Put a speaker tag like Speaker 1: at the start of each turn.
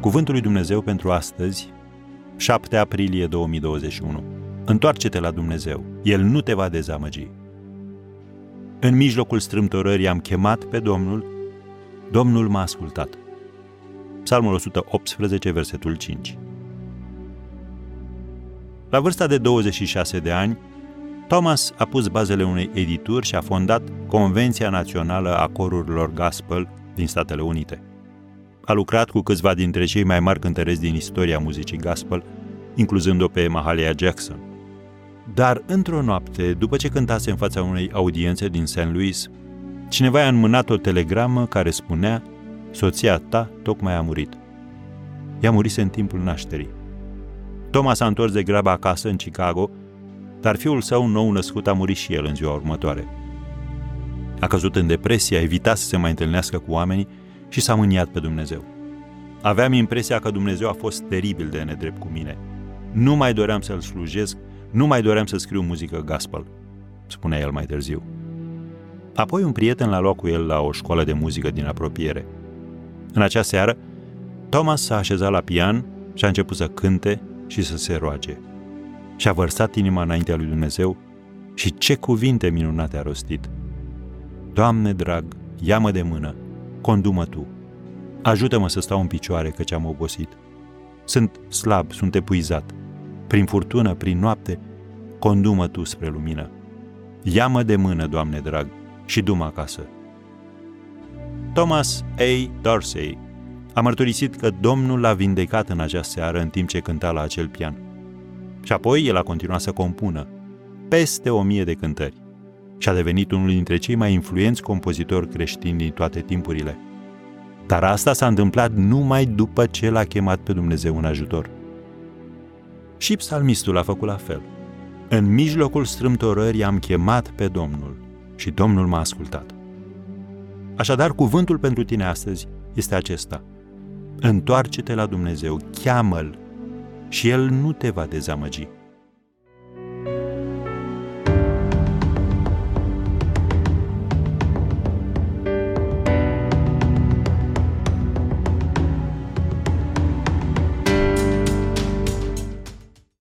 Speaker 1: Cuvântul lui Dumnezeu pentru astăzi, 7 aprilie 2021. Întoarce-te la Dumnezeu, El nu te va dezamăgi. În mijlocul strâmtorării am chemat pe Domnul, Domnul m-a ascultat. Psalmul 118, versetul 5. La vârsta de 26 de ani, Thomas a pus bazele unei edituri și a fondat Convenția Națională a Corurilor Gospel din Statele Unite. A lucrat cu câțiva dintre cei mai mari cântăreți din istoria muzicii gospel, incluzând-o pe Mahalia Jackson. Dar într-o noapte, după ce cântase în fața unei audiențe din St. Louis, cineva i-a înmânat o telegramă care spunea: soția ta tocmai a murit. Ea murise în timpul nașterii. Thomas s-a întors de grabă acasă în Chicago, dar fiul său nou născut a murit și el în ziua următoare. A căzut în depresie, a evitat să se mai întâlnească cu oamenii și s-a mâniat pe Dumnezeu. Aveam impresia că Dumnezeu a fost teribil de nedrept cu mine. Nu mai doream să-L slujesc, nu mai doream să scriu muzică gospel, spunea el mai târziu. Apoi un prieten l-a luat cu el la o școală de muzică din apropiere. În acea seară, Thomas s-a așezat la pian și a început să cânte și să se roage. Și-a vărsat inima înaintea lui Dumnezeu și ce cuvinte minunate a rostit. Doamne drag, ia-mă de mână, condu-mă Tu. Ajută-mă să stau în picioare, căci am obosit. Sunt slab, sunt epuizat. Prin furtună, prin noapte, condu-mă Tu spre lumină. Ia-mă de mână, Doamne drag, și du-mă acasă. Thomas A. Dorsey a mărturisit că Domnul l-a vindecat în acea seară în timp ce cânta la acel pian. Și apoi el a continuat să compună peste 1000 de cântări și a devenit unul dintre cei mai influenți compozitori creștini din toate timpurile. Dar asta s-a întâmplat numai după ce l-a chemat pe Dumnezeu în ajutor. Și psalmistul a făcut la fel. În mijlocul strâmtorării am chemat pe Domnul și Domnul m-a ascultat. Așadar, cuvântul pentru tine astăzi este acesta: întoarce-te la Dumnezeu, cheamă-L și El nu te va dezamăgi.